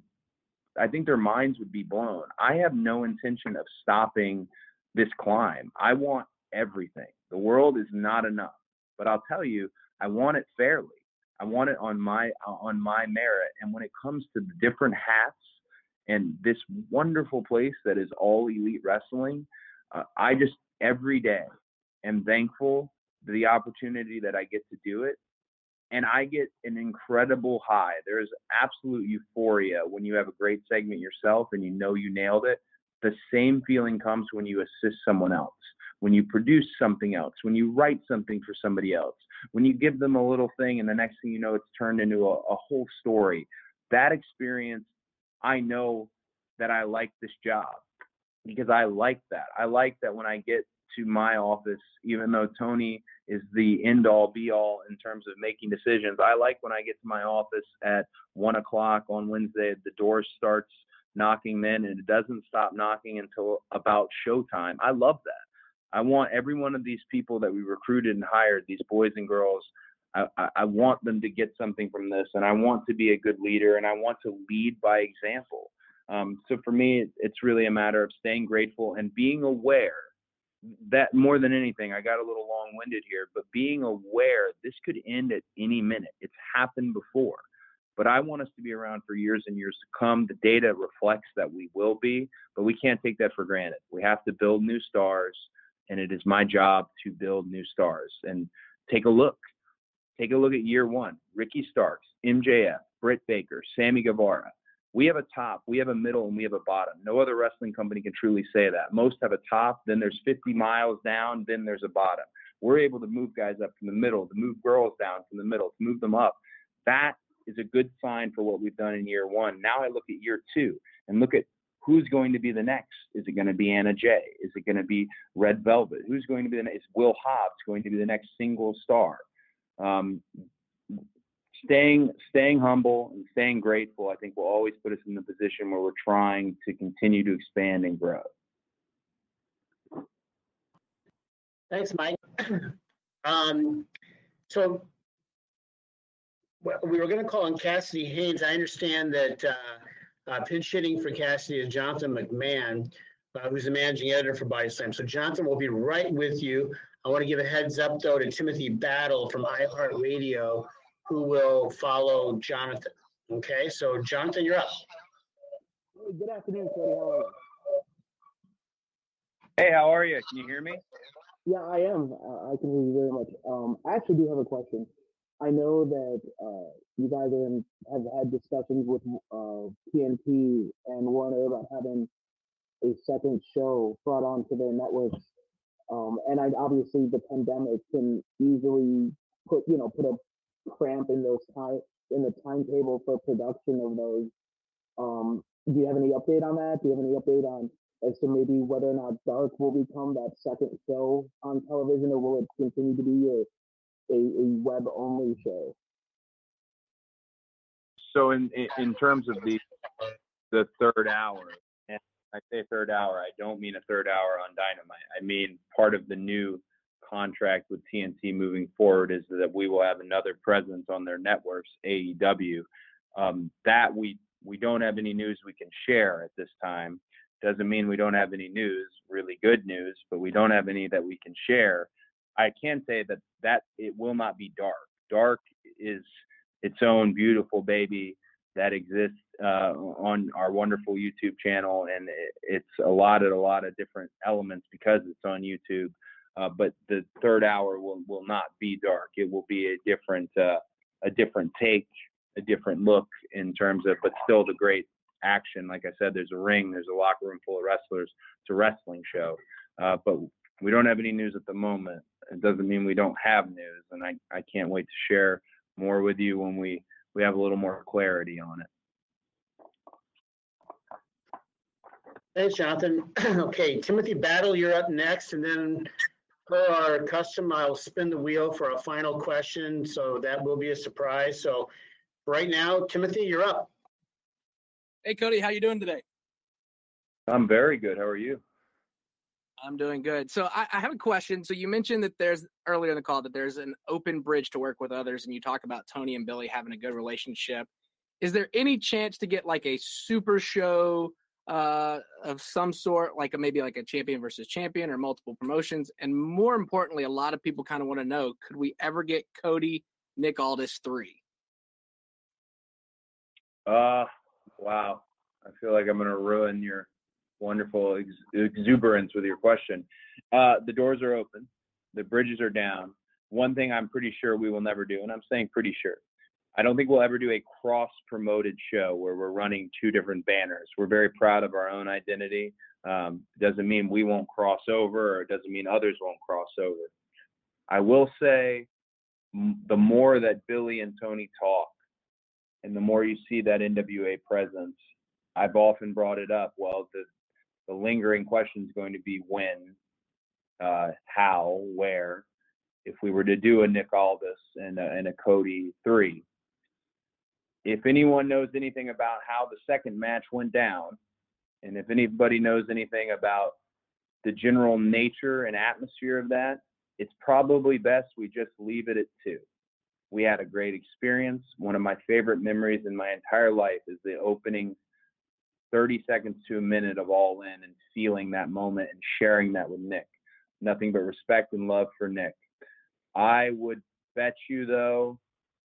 I think their minds would be blown. I have no intention of stopping this climb. I want everything. The world is not enough, but I'll tell you, I want it fairly. I want it on my on my merit. And when it comes to the different hats and this wonderful place that is All Elite Wrestling, uh, I just every day am thankful for the opportunity that I get to do it. And I get an incredible high. There's absolute euphoria when you have a great segment yourself and you know you nailed it. The same feeling comes when you assist someone else, when you produce something else, when you write something for somebody else, when you give them a little thing and the next thing you know, it's turned into a, a whole story. That experience, I know that I like this job because I like that. I like that when I get to my office, even though Tony is the end all be all in terms of making decisions, I like when I get to my office at one o'clock on Wednesday, the door starts knocking then and it doesn't stop knocking until about showtime. I love that. I want every one of these people that we recruited and hired, these boys and girls, I, I, I want them to get something from this, and I want to be a good leader, and I want to lead by example. Um, so for me, it's really a matter of staying grateful and being aware that more than anything, I got a little long-winded here, but being aware this could end at any minute. It's happened before, but I want us to be around for years and years to come. The data reflects that we will be, but we can't take that for granted. We have to build new stars, and it is my job to build new stars. And take a look. Take a look at year one. Ricky Starks, M J F, Britt Baker, Sammy Guevara. We have a top, we have a middle, and we have a bottom. No other wrestling company can truly say that. Most have a top, then there's fifty miles down, then there's a bottom. We're able to move guys up from the middle, to move girls down from the middle, to move them up. That is a good sign for what we've done in year one. Now I look at year two and look at who's going to be the next. Is it going to be Anna Jay? Is it going to be Red Velvet? Who's going to be the next? Is Will Hobbs going to be the next single star? Um, staying staying humble and staying grateful, I think, will always put us in the position where we're trying to continue to expand and grow. Thanks, Mike. um, so well, we were going to call on Cassidy Haynes. I understand that uh, uh, pinch hitting for Cassidy is Jonathan McMahon, uh, who's the managing editor for Body Slam. So Jonathan will be right with you. I want to give a heads up, though, to Timothy Battle from iHeartRadio, who will follow Jonathan. Okay, so Jonathan, you're up. Good afternoon, Cody. How are you? Hey, how are you? Can you hear me? Yeah, I am. Uh, I can hear you very much. Um, I actually do have a question. I know that uh, you guys are in, have had discussions with uh, T N T and Warner about having a second show brought onto their networks. Um, and I, obviously the pandemic can easily put, you know, put a cramp in those time in the timetable for production of those. Um, do you have any update on that? Do you have any update on as to maybe whether or not Dark will become that second show on television, or will it continue to be a a, a web only show? So in, in in terms of the the third hour, and I say third hour, I don't mean a third hour on Dynamite. I mean part of the new contract with T N T moving forward is that we will have another presence on their networks, A E W. Um, that we we don't have any news we can share at this time. Doesn't mean we don't have any news, really good news, but we don't have any that we can share. I can say that that it will not be Dark. Dark is its own beautiful baby that exists uh, on our wonderful YouTube channel, and it, it's a lot of a lot of different elements because it's on YouTube. Uh, but the third hour will, will not be Dark. It will be a different uh, a different take, a different look in terms of, but still the great action. Like I said, there's a ring, there's a locker room full of wrestlers. It's a wrestling show, uh, but we don't have any news at the moment. It doesn't mean we don't have news, and I, I can't wait to share more with you when we, we have a little more clarity on it. Thanks, Jonathan. Okay, Timothy Battle, you're up next, and then per our custom, I'll spin the wheel for a final question, so that will be a surprise. So right now, Timothy, you're up. Hey, Cody, how you doing today? I'm very good. How are you? I'm doing good. So I, I have a question. So you mentioned that there's earlier in the call that there's an open bridge to work with others, and you talk about Tony and Billy having a good relationship. Is there any chance to get like a super show uh, of some sort, like a, maybe like a champion versus champion or multiple promotions? And more importantly, a lot of people kind of want to know, could we ever get Cody, Nick Aldis three? Uh, wow. I feel like I'm going to ruin your wonderful ex- exuberance with your question. Uh, the doors are open. The bridges are down. One thing I'm pretty sure we will never do, and I'm saying pretty sure, I don't think we'll ever do a cross-promoted show where we're running two different banners. We're very proud of our own identity. Um, doesn't mean we won't cross over, or it doesn't mean others won't cross over. I will say m- the more that Billy and Tony talk, and the more you see that N W A presence, I've often brought it up. Well, the, the lingering question is going to be when, uh, how, where, if we were to do a Nick Aldis and a, and a Cody three. If anyone knows anything about how the second match went down, and if anybody knows anything about the general nature and atmosphere of that, it's probably best we just leave it at two. We had a great experience. One of my favorite memories in my entire life is the opening thirty seconds to a minute of All In and feeling that moment and sharing that with Nick. Nothing but respect and love for Nick. I would bet you, though,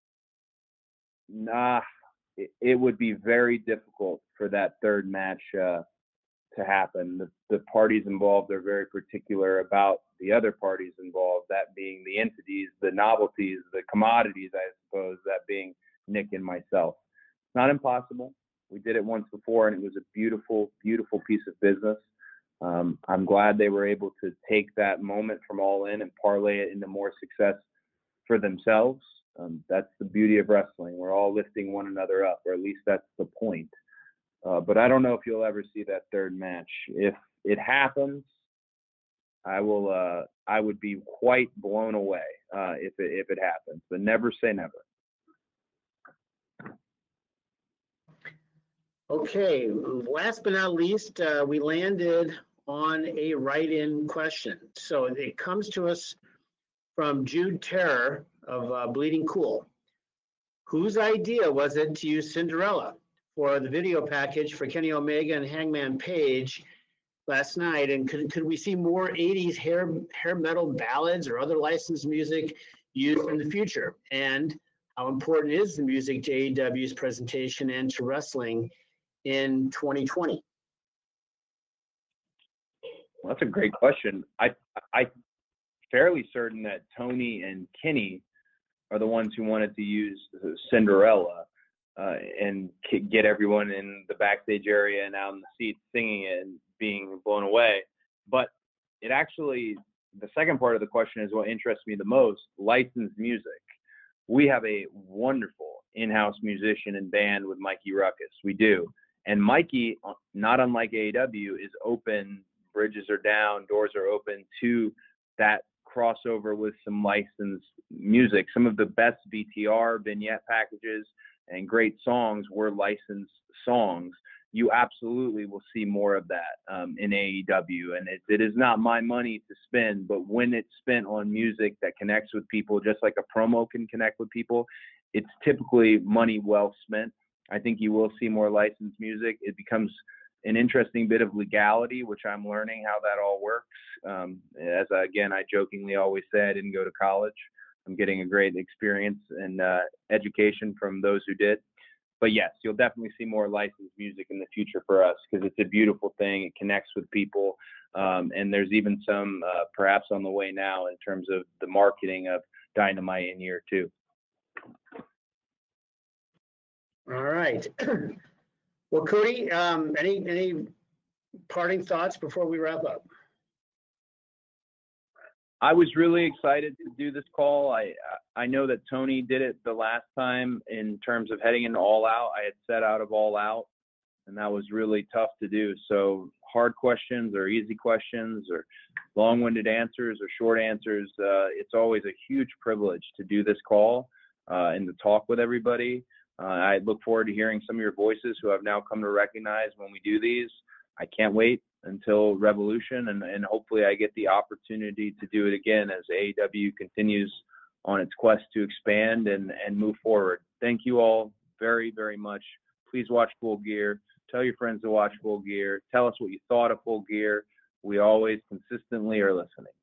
nah, it, it would be very difficult for that third match uh, to happen. The, the parties involved are very particular about the other parties involved, that being the entities, the novelties, the commodities, I suppose, that being Nick and myself. It's not impossible. We did it once before, and it was a beautiful, beautiful piece of business. Um, I'm glad they were able to take that moment from All In and parlay it into more success for themselves. Um, that's the beauty of wrestling. We're all lifting one another up, or at least that's the point. Uh, but I don't know if you'll ever see that third match. If it happens, I will. Uh, I would be quite blown away uh, if it, if it happens. But never say never. Okay, last but not least, uh, we landed on a write-in question. So it comes to us from Jude Terror of uh, Bleeding Cool. Whose idea was it to use Cinderella for the video package for Kenny Omega and Hangman Page last night? And could, could we see more eighties hair, hair metal ballads or other licensed music used in the future? And how important is the music to A E W's presentation and to wrestling in twenty twenty? Well, that's a great question. I I'm fairly certain that Tony and Kenny are the ones who wanted to use Cinderella uh, and get everyone in the backstage area and out in the seats singing it and being blown away. But it actually, the second part of the question is what interests me the most: licensed music. We have a wonderful in-house musician and band with Mikey Ruckus. We do. And Mikey, not unlike A E W, is open, bridges are down, doors are open to that crossover with some licensed music. Some of the best V T R vignette packages and great songs were licensed songs. You absolutely will see more of that um, in A E W. And it, it is not my money to spend, but when it's spent on music that connects with people, just like a promo can connect with people, it's typically money well spent. I think you will see more licensed music. It becomes an interesting bit of legality, which I'm learning how that all works. Um, as I, again, I jokingly always say I didn't go to college. I'm getting a great experience and uh, education from those who did. But yes, you'll definitely see more licensed music in the future for us because it's a beautiful thing. It connects with people. Um, and there's even some uh, perhaps on the way now in terms of the marketing of Dynamite in year two. All right. Well, Cody, um, any any parting thoughts before we wrap up? I was really excited to do this call. I I know that Tony did it the last time in terms of heading into All Out. I had set out of All Out, and that was really tough to do. So hard questions or easy questions or long-winded answers or short answers, uh, it's always a huge privilege to do this call uh, and to talk with everybody. Uh, I look forward to hearing some of your voices who I've now come to recognize when we do these. I can't wait until Revolution, and, and hopefully I get the opportunity to do it again as A E W continues on its quest to expand and, and move forward. Thank you all very, very much. Please watch Full Gear. Tell your friends to watch Full Gear. Tell us what you thought of Full Gear. We always consistently are listening.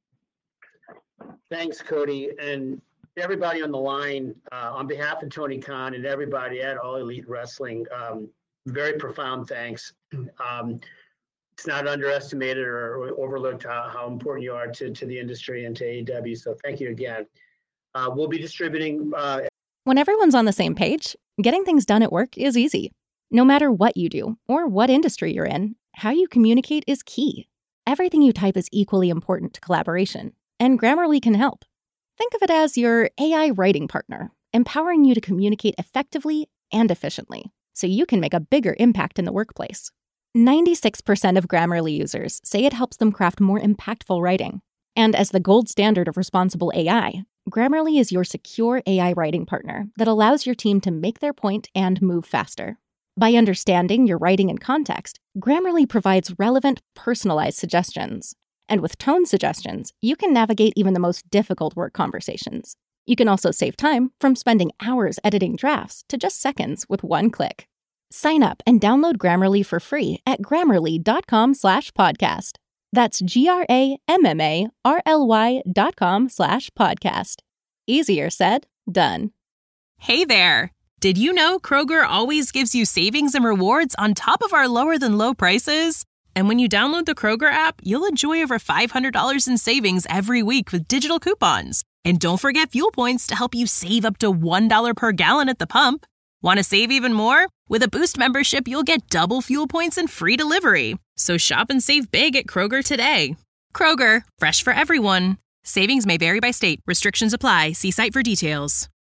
Thanks, Cody. And everybody on the line, uh, on behalf of Tony Khan and everybody at All Elite Wrestling, um, very profound thanks. Um, it's not underestimated or overlooked how, how important you are to, to the industry and to A E W. So thank you again. Uh, we'll be distributing. Uh, when everyone's on the same page, getting things done at work is easy. No matter what you do or what industry you're in, how you communicate is key. Everything you type is equally important to collaboration, and Grammarly can help. Think of it as your A I writing partner, empowering you to communicate effectively and efficiently, so you can make a bigger impact in the workplace. ninety-six percent of Grammarly users say it helps them craft more impactful writing. And as the gold standard of responsible A I, Grammarly is your secure A I writing partner that allows your team to make their point and move faster. By understanding your writing and context, Grammarly provides relevant, personalized suggestions. And with tone suggestions, you can navigate even the most difficult work conversations. You can also save time from spending hours editing drafts to just seconds with one click. Sign up and download Grammarly for free at grammarly.com slash podcast. That's G-R-A-M-M-A-R-L-Y dot com slash podcast. Easier said, done. Hey there! Did you know Kroger always gives you savings and rewards on top of our lower than low prices? And when you download the Kroger app, you'll enjoy over five hundred dollars in savings every week with digital coupons. And don't forget fuel points to help you save up to one dollar per gallon at the pump. Want to save even more? With a Boost membership, you'll get double fuel points and free delivery. So shop and save big at Kroger today. Kroger, fresh for everyone. Savings may vary by state. Restrictions apply. See site for details.